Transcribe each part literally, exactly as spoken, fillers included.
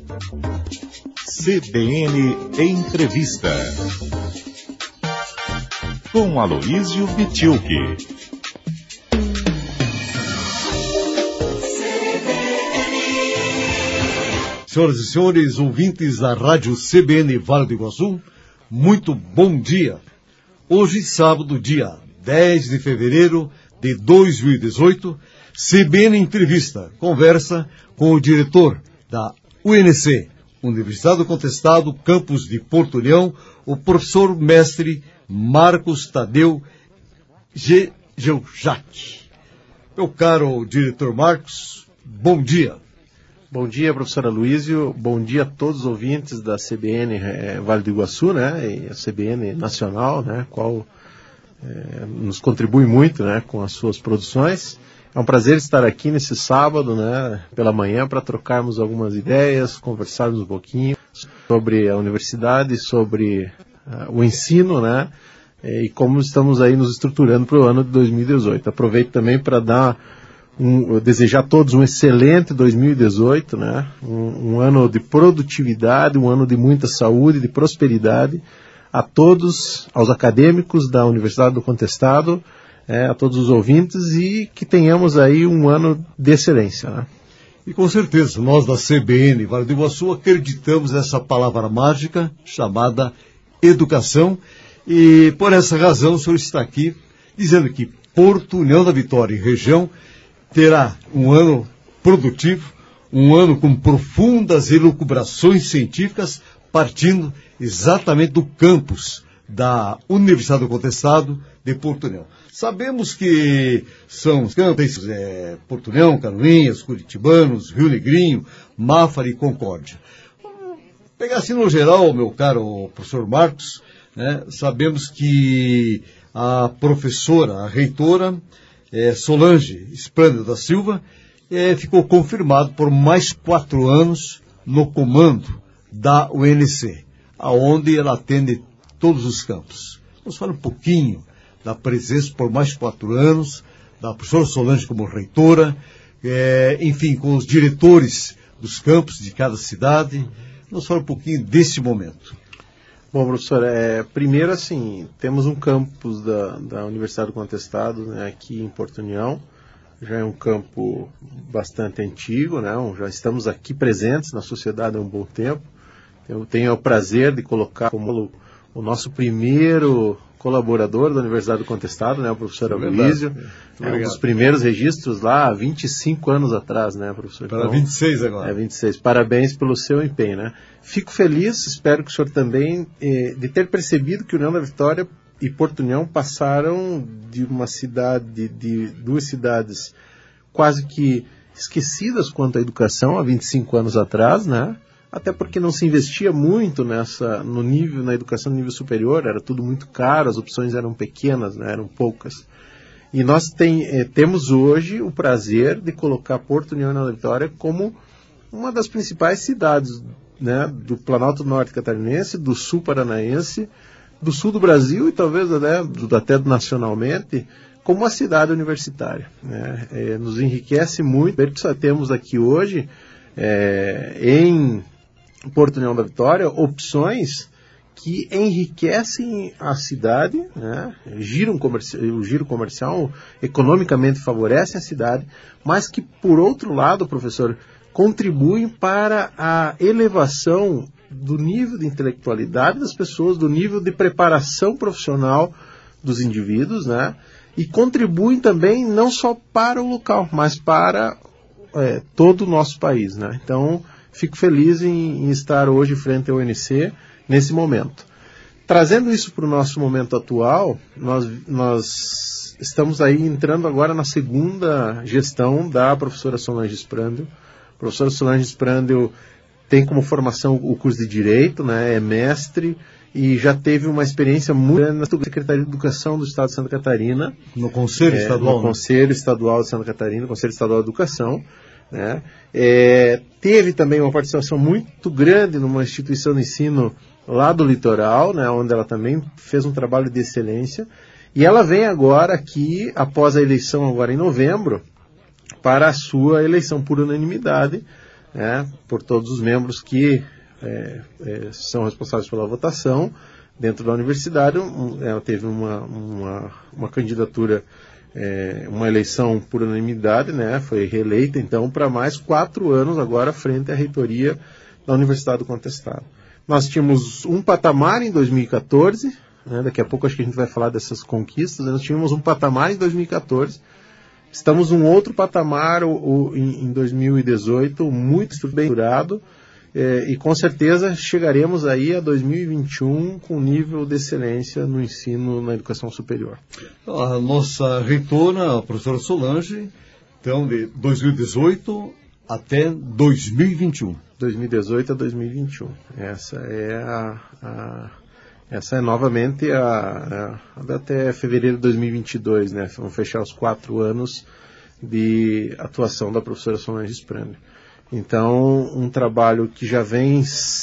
C B N Entrevista com Aloísio Bitilque. Senhoras e senhores, ouvintes da Rádio C B N Vale do Iguaçu, muito bom dia. Hoje, sábado, dia dez de fevereiro de dois mil e dezoito, C B N Entrevista conversa com o diretor da U N C, Universidade do Contestado, campus de Porto União, o professor mestre Marcos Tadeu Geuchac. Meu caro diretor Marcos, bom dia. Bom dia, professor Aloísio. Bom dia a todos os ouvintes da C B N é, Vale do Iguaçu, né? E a C B N Nacional, né? Qual é, nos contribui muito, né? Com as suas produções. É um prazer estar aqui nesse sábado, né? Pela manhã, para trocarmos algumas ideias, conversarmos um pouquinho sobre a universidade, sobre uh, o ensino, né? E como estamos aí nos estruturando para o ano de dois mil e dezoito. Aproveito também para dar Um, desejar a todos um excelente dois mil e dezoito, né? um, um ano de produtividade, um ano de muita saúde, de prosperidade, a todos, aos acadêmicos da Universidade do Contestado, é, a todos os ouvintes, e que tenhamos aí um ano de excelência, né? E com certeza, nós da C B N Vale do Iguaçu acreditamos nessa palavra mágica chamada educação, e por essa razão o senhor está aqui dizendo que Porto União da Vitória e região terá um ano produtivo, um ano com profundas elucubrações científicas, partindo exatamente do campus da Universidade do Contestado de Porto União. Sabemos que são os campos é, Porto União, Canoinhas, Curitibanos, Rio Negrinho, Mafra e Concórdia. Vamos pegar assim no geral, meu caro professor Marcos, né, sabemos que a professora, a reitora, É, Solange Esprândio da Silva, é, ficou confirmado por mais quatro anos no comando da U N C, aonde ela atende todos os campos. Vamos falar um pouquinho da presença por mais quatro anos, da professora Solange como reitora, é, enfim, com os diretores dos campos de cada cidade. Vamos falar um pouquinho desse momento. Bom, professor, é, primeiro assim, temos um campus da, da Universidade do Contestado, né, aqui em Porto União, já é um campo bastante antigo, né, já estamos aqui presentes na sociedade há um bom tempo. Eu tenho o prazer de colocar como o nosso primeiro colaborador da Universidade do Contestado, né, o professor Aloísio, é um dos primeiros registros lá há vinte e cinco anos atrás, né, professor? Para então, vinte e seis agora. É, vinte e seis. Parabéns pelo seu empenho, né? Fico feliz, espero que o senhor também, eh, de ter percebido que União da Vitória e Porto União passaram de uma cidade, de duas cidades quase que esquecidas quanto à educação há vinte e cinco anos atrás, né? Até porque não se investia muito nessa, no nível, na educação no nível superior, era tudo muito caro, as opções eram pequenas, né, eram poucas. E nós tem, eh, temos hoje o prazer de colocar Porto União da Vitória como uma das principais cidades, né, do Planalto Norte Catarinense, do Sul Paranaense, do Sul do Brasil e talvez até, do, até nacionalmente, como uma cidade universitária, né? Eh, nos enriquece muito ver que só temos aqui hoje, eh, em Porto União da Vitória, opções que enriquecem a cidade, né? Giram comerci- o giro comercial economicamente favorecem a cidade, mas que, por outro lado, professor, contribuem para a elevação do nível de intelectualidade das pessoas, do nível de preparação profissional dos indivíduos, né? E contribuem também não só para o local, mas para é, todo o nosso país, né? Então, fico feliz em, em estar hoje frente ao U N C nesse momento. Trazendo isso para o nosso momento atual, nós, nós estamos aí entrando agora na segunda gestão da professora Solange Esprândio. A professora Solange Esprândio tem como formação o curso de Direito, né, é mestre e já teve uma experiência muito grande na Secretaria de Educação do Estado de Santa Catarina. No Conselho é, Estadual. No Conselho Estadual de Santa Catarina, Conselho Estadual de Educação. Né? É, teve também uma participação muito grande numa instituição de ensino lá do litoral, né, onde ela também fez um trabalho de excelência, e ela vem agora aqui, após a eleição agora em novembro, para a sua eleição por unanimidade, né, por todos os membros que é, é, são responsáveis pela votação dentro da universidade. Um, ela teve uma, uma, uma candidatura, é, uma eleição por unanimidade, né, foi reeleita, então, para mais quatro anos agora frente à reitoria da Universidade do Contestado. Nós tínhamos um patamar em dois mil e quatorze, né, daqui a pouco acho que a gente vai falar dessas conquistas, nós tínhamos um patamar em dois mil e quatorze, estamos num outro patamar o, o, em, em dois mil e dezoito, muito estruturado, é, e com certeza chegaremos aí a dois mil e vinte e um com nível de excelência no ensino na educação superior. A nossa reitora, a professora Solange, então de dois mil e dezoito até dois mil e vinte e um. dois mil e dezoito a dois mil e vinte e um. Essa é a, a essa é novamente a, a até fevereiro de dois mil e vinte e dois, né? Vamos fechar os quatro anos de atuação da professora Solange Sprander. Então, um trabalho que já vem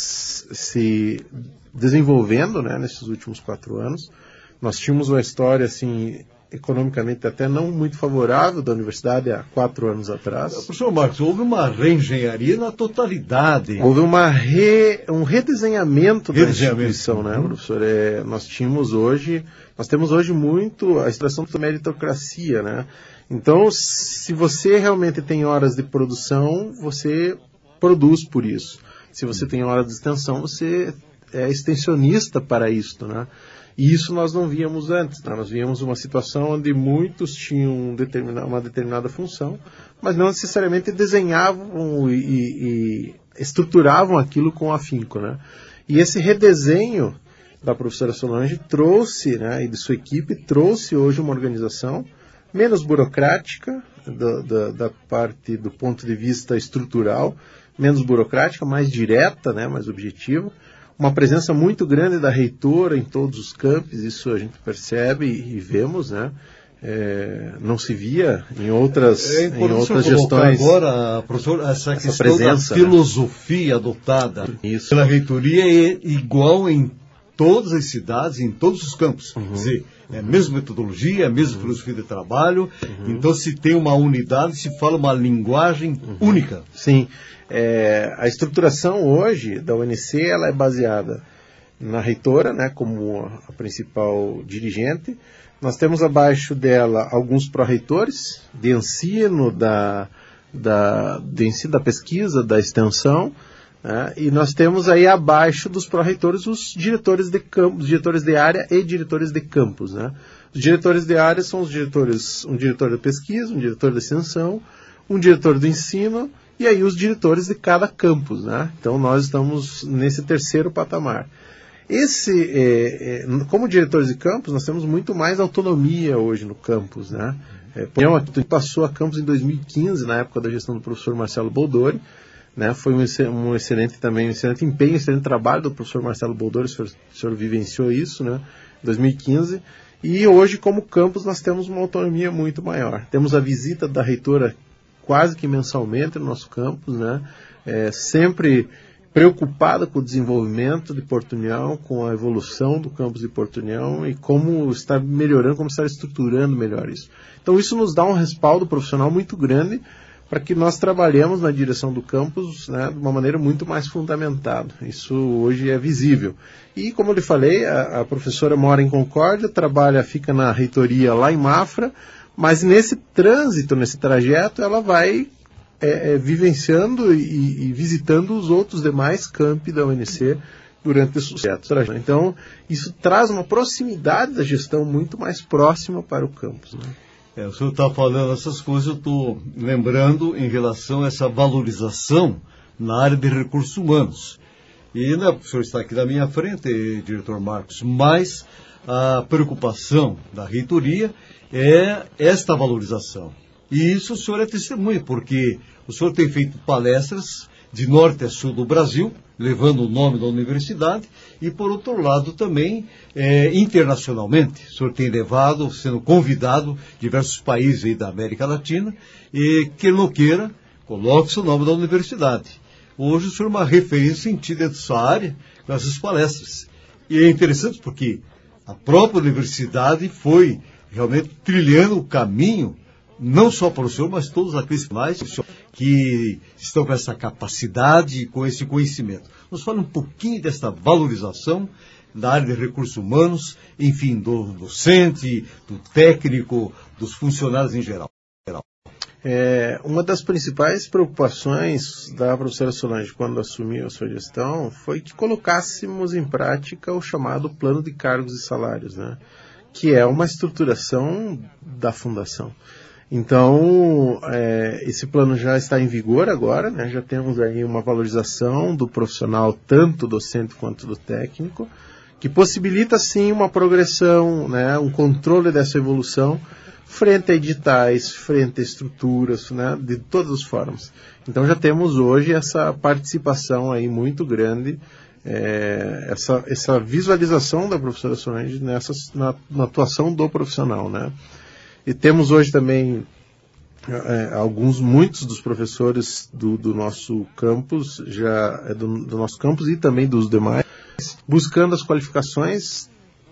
se desenvolvendo, né, nesses últimos quatro anos. Nós tínhamos uma história assim economicamente até não muito favorável da universidade há quatro anos atrás. Professor Marcos, houve uma reengenharia na totalidade. Houve uma re, um redesenhamento, redesenhamento da instituição, né, professor? É, nós tínhamos hoje, nós temos hoje muito a extração da meritocracia, né? Então, se você realmente tem horas de produção, você produz por isso. Se você tem horas de extensão, você é extensionista para isso, né? E isso nós não víamos antes, né? Nós víamos uma situação onde muitos tinham determinada, uma determinada função, mas não necessariamente desenhavam e, e, e estruturavam aquilo com afinco, né? E esse redesenho da professora Solange trouxe, né, e de sua equipe, trouxe hoje uma organização menos burocrática, da, da, da parte do ponto de vista estrutural, menos burocrática, mais direta, né, mais objetiva. Uma presença muito grande da reitora em todos os campos, isso a gente percebe e, e vemos, né? É, não se via em outras, é em outras gestões. Agora, professor, essa, essa questão presença, da filosofia, né, adotada isso. pela reitoria é igual em todas as cidades, em todos os campos. Uhum. Quer dizer, é a mesma metodologia, a mesma uhum. filosofia de trabalho. Uhum. Então, se tem uma unidade, se fala uma linguagem uhum. única. Sim. É, a estruturação hoje da U N C ela é baseada na reitora, né, como a principal dirigente. Nós temos abaixo dela alguns pró-reitores de ensino, da, da, de ensino da pesquisa, da extensão, né, e nós temos aí abaixo dos pró-reitores os diretores de campus, diretores de área e diretores de campus, né. Os diretores de área são os diretores, um diretor de pesquisa, um diretor de extensão, um diretor do ensino, e aí os diretores de cada campus, né? Então nós estamos nesse terceiro patamar. Esse, é, é, como diretores de campus, nós temos muito mais autonomia hoje no campus, né? É, a gente passou a campus em dois mil e quinze, na época da gestão do professor Marcelo Boldori, né? Foi um, um excelente também, um excelente empenho, um excelente trabalho do professor Marcelo Boldori, o senhor, o senhor vivenciou isso, né? Em dois mil e quinze. E hoje, como campus, nós temos uma autonomia muito maior. Temos a visita da reitora quase que mensalmente no nosso campus, né? É, sempre preocupada com o desenvolvimento de Porto União, com a evolução do campus de Porto União e como está melhorando, como está estruturando melhor isso. Então isso nos dá um respaldo profissional muito grande para que nós trabalhemos na direção do campus, né, de uma maneira muito mais fundamentada. Isso hoje é visível. E como eu lhe falei, a, a professora mora em Concórdia, trabalha, fica na reitoria lá em Mafra, mas nesse trânsito, nesse trajeto, ela vai é, é, vivenciando e, e visitando os outros demais campi da U N C durante esse trajeto. Então, isso traz uma proximidade da gestão muito mais próxima para o campus, né? É, o senhor está falando essas coisas, eu estou lembrando em relação a essa valorização na área de recursos humanos. E né, o senhor está aqui na minha frente, diretor Marcos, mas a preocupação da reitoria é esta valorização. E isso o senhor é testemunha, porque o senhor tem feito palestras de norte a sul do Brasil, levando o nome da universidade, e por outro lado também é, internacionalmente. O senhor tem levado, sendo convidado, diversos países aí da América Latina, e que não queira, coloque-se o nome da universidade. Hoje o senhor é uma referência em dentro da sua área com essas palestras. E é interessante porque a própria universidade foi realmente trilhando o caminho não só para o senhor, mas todos aqueles mais que estão com essa capacidade, com esse conhecimento. Nos fala um pouquinho dessa valorização da área de recursos humanos, enfim, do docente, do técnico, dos funcionários em geral. É, uma das principais preocupações da professora Solange quando assumiu a sua gestão foi que colocássemos em prática o chamado plano de cargos e salários, né? Que é uma estruturação da fundação. Então, é, esse plano já está em vigor agora, né? Já temos aí uma valorização do profissional, tanto docente quanto do técnico, que possibilita sim uma progressão, né? Um controle dessa evolução, frente a editais, frente a estruturas, né, de todas as formas. Então já temos hoje essa participação aí muito grande, é, essa, essa visualização da professora Solange nessa, na, na atuação do profissional, né? E temos hoje também é, alguns, muitos dos professores do, do nosso campus, já, é do, do nosso campus e também dos demais, buscando as qualificações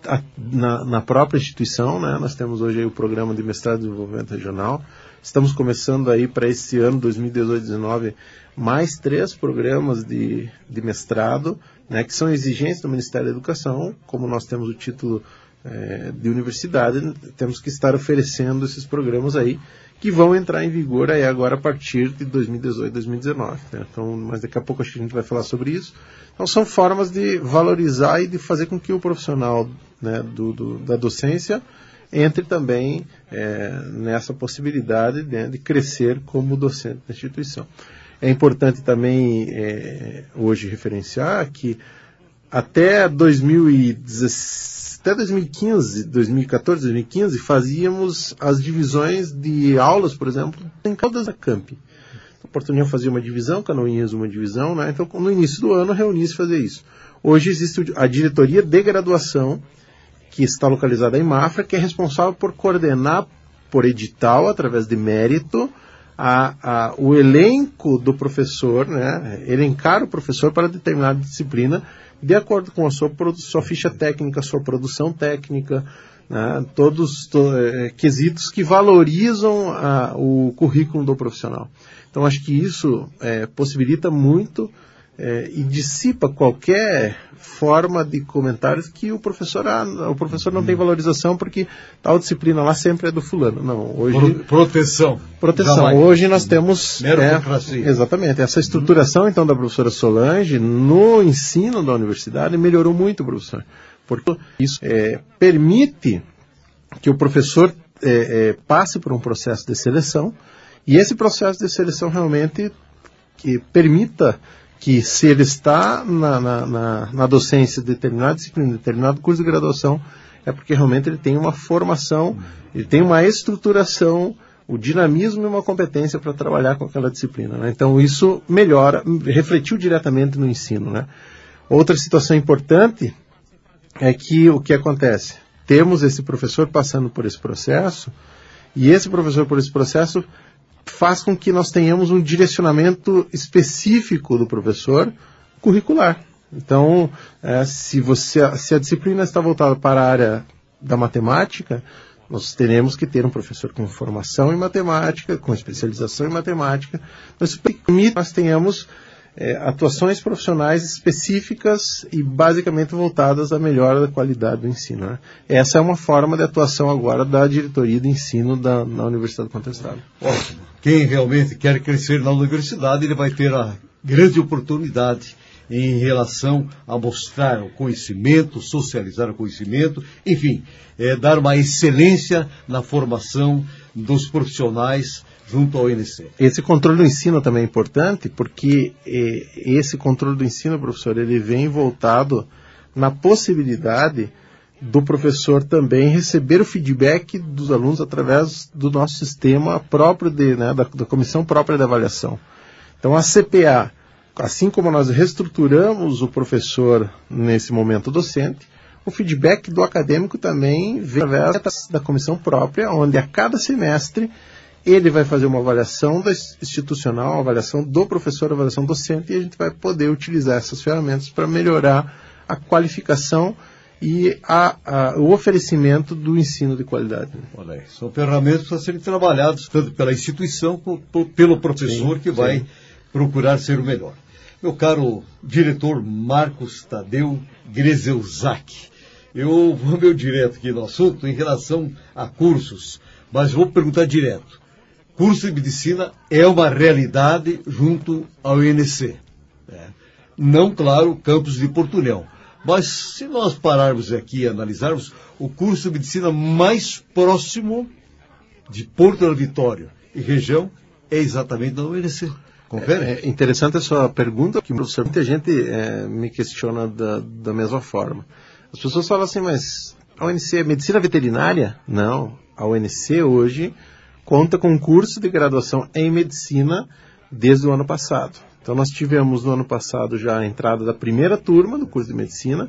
Na, na própria instituição, né? Nós temos hoje aí o programa de mestrado de desenvolvimento regional. Estamos começando aí para esse ano, dois mil e dezoito, dois mil e dezenove, mais três programas de, de mestrado, né? Que são exigências do Ministério da Educação. Como nós temos o título é, de universidade, temos que estar oferecendo esses programas aí, que vão entrar em vigor aí agora a partir de dois mil e dezoito, dois mil e dezenove. Né? Então, mas daqui a pouco acho que a gente vai falar sobre isso. Então, são formas de valorizar e de fazer com que o profissional, né, do, do, da docência entre também é, nessa possibilidade, né, de crescer como docente da instituição. É importante também é, hoje referenciar que até dois mil e dezesseis, até dois mil e quinze, dois mil e quatorze, dois mil e quinze, fazíamos as divisões de aulas, por exemplo, em todas as campi. A Portunhão fazia uma divisão, Canoinhas uma divisão, né? Então no início do ano reunia-se fazer isso. Hoje existe a diretoria de graduação, que está localizada em Mafra, que é responsável por coordenar por edital, através de mérito, a, a, o elenco do professor, né? Elencar o professor para determinada disciplina, de acordo com a sua, sua ficha técnica, sua produção técnica, né? Todos to, é, quesitos que valorizam a, o currículo do profissional. Então, acho que isso é, possibilita muito é, e dissipa qualquer forma de comentários que o professor, ah, o professor não tem valorização porque tal disciplina lá sempre é do fulano. Não, hoje... Proteção. Proteção. Jamais. Hoje nós temos... Meritocracia. É, exatamente. Essa estruturação, então, da professora Solange no ensino da universidade melhorou muito, professor. Porque isso é, permite que o professor é, é, passe por um processo de seleção, e esse processo de seleção realmente que permita que, se ele está na, na, na, na docência de determinada disciplina, determinado curso de graduação, é porque realmente ele tem uma formação, ele tem uma estruturação, o dinamismo e uma competência para trabalhar com aquela disciplina, né? Então isso melhora, refletiu diretamente no ensino, né? Outra situação importante é que o que acontece? Temos esse professor passando por esse processo, e esse professor por esse processo faz com que nós tenhamos um direcionamento específico do professor curricular. Então, é, se, você, se a disciplina está voltada para a área da matemática, nós teremos que ter um professor com formação em matemática, com especialização em matemática, mas permite que nós tenhamos é, atuações profissionais específicas e basicamente voltadas à melhora da qualidade do ensino, né? Essa é uma forma de atuação agora da diretoria de ensino da, na Universidade do Contestado. Ótimo. Quem realmente quer crescer na universidade, ele vai ter a grande oportunidade em relação a mostrar o conhecimento, socializar o conhecimento, enfim, é, dar uma excelência na formação dos profissionais junto ao I N C. Esse controle do ensino também é importante, porque eh, esse controle do ensino, professor, ele vem voltado na possibilidade do professor também receber o feedback dos alunos através do nosso sistema próprio, de, né, da, da comissão própria de avaliação. Então, a C P A, assim como nós reestruturamos o professor nesse momento docente, o feedback do acadêmico também vem através da comissão própria, onde a cada semestre ele vai fazer uma avaliação da institucional, uma avaliação do professor, uma avaliação docente, e a gente vai poder utilizar essas ferramentas para melhorar a qualificação e a, a, o oferecimento do ensino de qualidade. Olha aí, são ferramentas para serem trabalhadas tanto pela instituição como pelo professor, sim, que vai sim. procurar ser o melhor. Meu caro diretor Marcos Tadeu Grezelzak, eu vou meio direto aqui no assunto em relação a cursos, mas vou perguntar direto. Curso de medicina é uma realidade junto ao I N C. Né? Não, claro, campus de Portunhão. Mas se nós pararmos aqui e analisarmos, o curso de medicina mais próximo de Porto da Vitória e região é exatamente da U N C. Confere? É, é interessante a sua pergunta, que professor, muita gente é, me questiona da, da mesma forma. As pessoas falam assim, mas a U N C é medicina veterinária? Não, a U N C hoje conta com um curso de graduação em medicina desde o ano passado. Então, nós tivemos no ano passado já a entrada da primeira turma do curso de medicina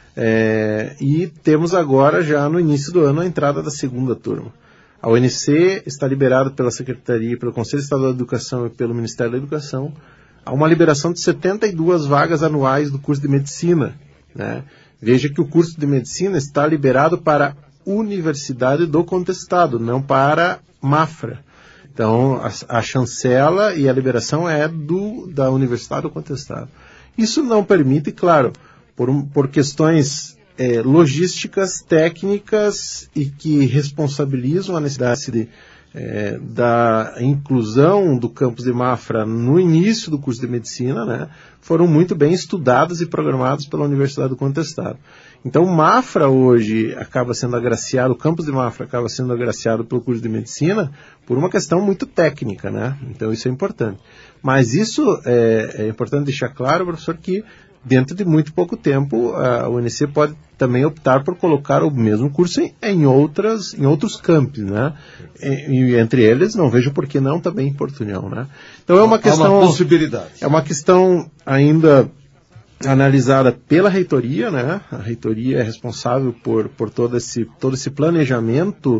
é, e temos agora, já no início do ano, a entrada da segunda turma. A U N C está liberada pela Secretaria, pelo Conselho Estadual de Educação e pelo Ministério da Educação a uma liberação de setenta e duas vagas anuais do curso de medicina. Né? Veja que o curso de medicina está liberado para a Universidade do Contestado, não para Mafra. Então, a, a chancela e a liberação é do, da Universidade do Contestado. Isso não permite, claro, por, um, por questões é, logísticas, técnicas e que responsabilizam a necessidade de, é, da inclusão do campus de Mafra no início do curso de medicina, né, foram muito bem estudados e programados pela Universidade do Contestado. Então, Mafra hoje acaba sendo agraciado, o campus de Mafra acaba sendo agraciado pelo curso de medicina por uma questão muito técnica, né? Então, isso é importante. Mas isso é, é importante deixar claro, professor, que dentro de muito pouco tempo a U N C pode também optar por colocar o mesmo curso em, em, outras, em outros campos, né? E, e entre eles, não vejo por que não também em Portunhão, né? Então, é uma questão... É uma possibilidade. É uma questão ainda analisada pela reitoria, né? A reitoria é responsável por, por todo, esse, todo esse planejamento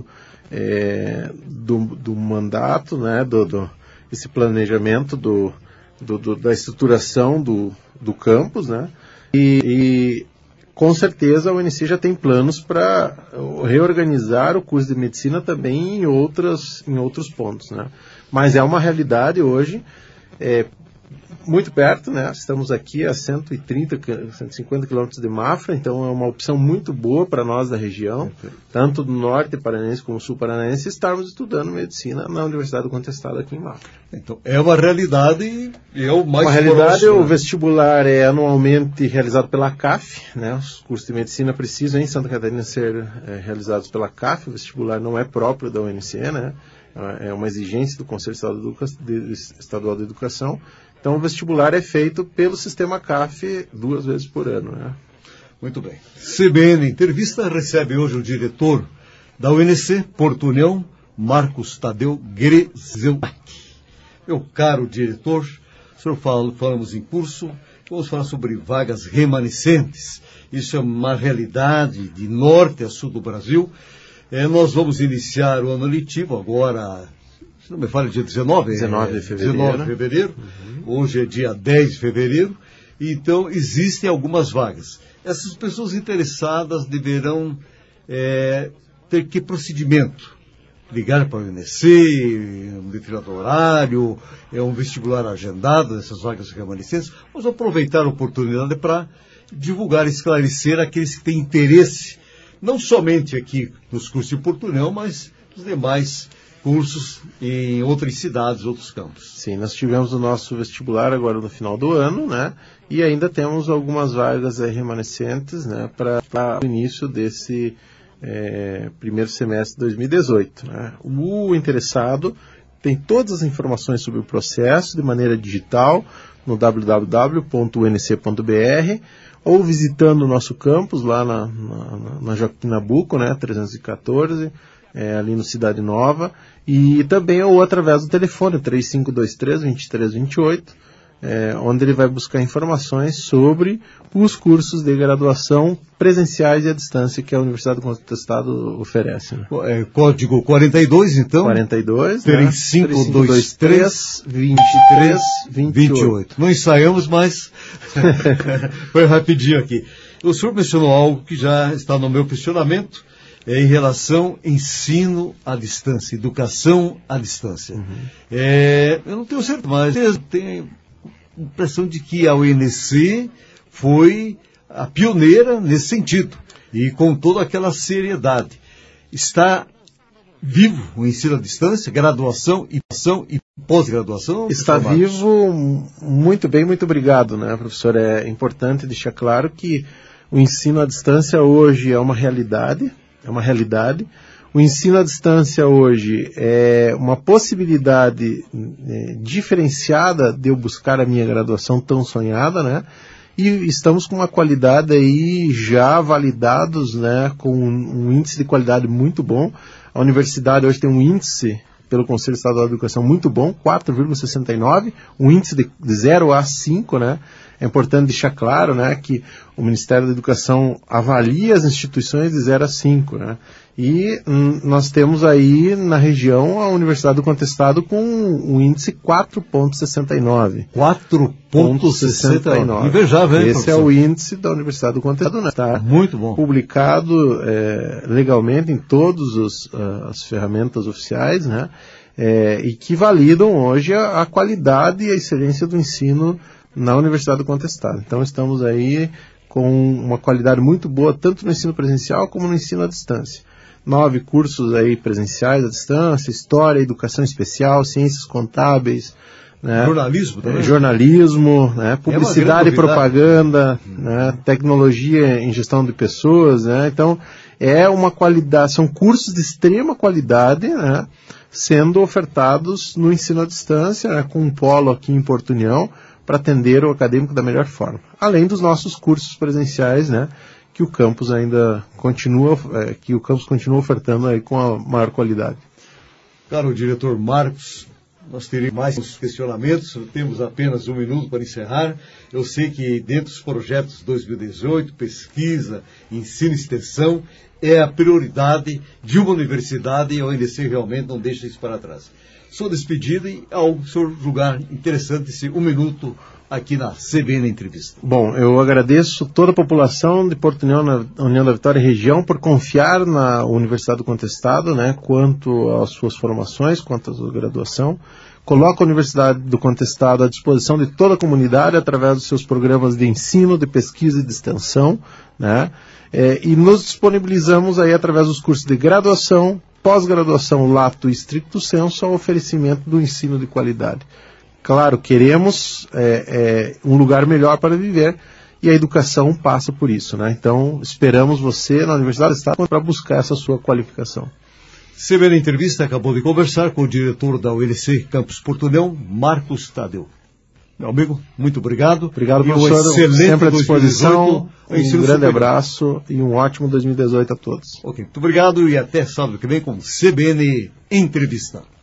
é, do, do mandato, né? Do, do, esse planejamento do, do, do, da estruturação do, do campus, né? E, e com certeza a U N C já tem planos para reorganizar o curso de medicina também em, outras, em outros pontos, né? Mas é uma realidade hoje, é, muito perto, né? Estamos aqui a cento e trinta, cento e cinquenta quilômetros de Mafra, então é uma opção muito boa para nós da região, tanto do norte paranaense como sul paranaense, estarmos estudando medicina na Universidade do Contestado aqui em Mafra. Então, é uma realidade e é o mais Uma realidade, próximo, o né? vestibular é anualmente realizado pela C A F, né? Os cursos de medicina precisam em Santa Catarina ser é, realizados pela C A F, o vestibular não é próprio da U N C, né? É uma exigência do Conselho Estadual de Educação. Então, o vestibular é feito pelo sistema C A F duas vezes por ano, né? Muito bem. C B N Entrevista recebe hoje o diretor da U N C, Portunhão, Marcos Tadeu Grezelzak. Meu caro diretor, o senhor fala, falamos em curso, vamos falar sobre vagas remanescentes. Isso é uma realidade de norte a sul do Brasil. É, nós vamos iniciar o ano letivo agora, se não me fala, dia dezenove? dezenove de fevereiro. dezenove de fevereiro. Uhum. Hoje é dia dez de fevereiro. Então, existem algumas vagas. Essas pessoas interessadas deverão é, ter que procedimento? Ligar para o I N C, um determinado horário, é um vestibular agendado nessas vagas remanescentes. Vamos aproveitar a oportunidade para divulgar, esclarecer aqueles que têm interesse, não somente aqui nos cursos de Portunhão, mas nos demais cursos em outras cidades, outros campos. Sim, nós tivemos o nosso vestibular agora no final do ano, né? E ainda temos algumas vagas aí remanescentes, né? Para o início desse é, primeiro semestre de dois mil e dezoito. Né? O interessado tem todas as informações sobre o processo de maneira digital no w w w ponto u n c ponto b r ou visitando o nosso campus lá na, na, na Joaquim Nabuco, né? trezentos e quatorze, é, ali no Cidade Nova, e também ou através do telefone três cinco dois três, dois três dois oito, é, onde ele vai buscar informações sobre os cursos de graduação presenciais e à distância que a Universidade do Contestado oferece. Né? É, código quarenta e dois, então? quarenta e dois, três cinco dois três, vinte e três, vinte e oito. Não ensaiamos, mas foi rapidinho aqui. O senhor mencionou algo que já está no meu questionamento, é, em relação ao ensino à distância, educação à distância. Uhum. É, eu não tenho certeza, mas eu tenho a impressão de que a U N C foi a pioneira nesse sentido, e com toda aquela seriedade. Está vivo o ensino à distância, graduação e, e pós-graduação? Está vivo, muito bem, muito obrigado, né, professor? É importante deixar claro que o ensino à distância hoje é uma realidade, é uma realidade. O ensino à distância hoje é uma possibilidade é, diferenciada de eu buscar a minha graduação tão sonhada, né? E estamos com uma qualidade aí já validados, né, com um, um índice de qualidade muito bom. A universidade hoje tem um índice pelo Conselho Estadual de Educação muito bom, quatro vírgula sessenta e nove, um índice de, de zero a cinco, né? É importante deixar claro, né, que o Ministério da Educação avalia as instituições de zero a cinco, né? E hum, nós temos aí na região a Universidade do Contestado com um índice quatro vírgula sessenta e nove. quatro vírgula sessenta e nove. Invejável, hein, Esse professor? É o índice da Universidade do Contestado, né? Está muito bom. Publicado é, legalmente em todas uh, as ferramentas oficiais, né? É, e que validam hoje a, a qualidade e a excelência do ensino na Universidade do Contestado. Então estamos aí com uma qualidade muito boa, tanto no ensino presencial como no ensino à distância. Nove cursos aí presenciais à distância, História, Educação Especial, Ciências Contábeis, né? Jornalismo também. Jornalismo, né? Publicidade e propaganda, né? Tecnologia em gestão de pessoas, né? Então, é uma qualidade, são cursos de extrema qualidade, né? Sendo ofertados no ensino à distância, né? Com um polo aqui em Porto União, para atender o acadêmico da melhor forma. Além dos nossos cursos presenciais, né? Que o campus ainda continua, é, que o campus continua ofertando aí com a maior qualidade. Caro diretor Marcos, nós teremos mais questionamentos, temos apenas um minuto para encerrar. Eu sei que dentro dos projetos dois mil e dezoito, pesquisa, ensino e extensão, é a prioridade de uma universidade e a U N C realmente não deixa isso para trás. Sua despedida e ao senhor julgar interessante esse um minuto aqui na C B N Entrevista. Bom, eu agradeço toda a população de Porto União, na União da Vitória e região, por confiar na Universidade do Contestado, né, quanto às suas formações, quanto à sua graduação. Coloca a Universidade do Contestado à disposição de toda a comunidade através dos seus programas de ensino, de pesquisa e de extensão, né, é, e nos disponibilizamos aí através dos cursos de graduação, pós-graduação lato e stricto sensu ao oferecimento do ensino de qualidade. Claro, queremos é, é, um lugar melhor para viver e a educação passa por isso, né? Então, esperamos você na Universidade do Estado para buscar essa sua qualificação. C B N Entrevista acabou de conversar com o diretor da U N C Campus Porto União, Marcos Tadeu. Meu amigo, muito obrigado. Obrigado, professor. Sempre à disposição. Um grande superior. Abraço e um ótimo dois mil e dezoito a todos. Ok, muito obrigado e até sábado que vem com C B N Entrevista.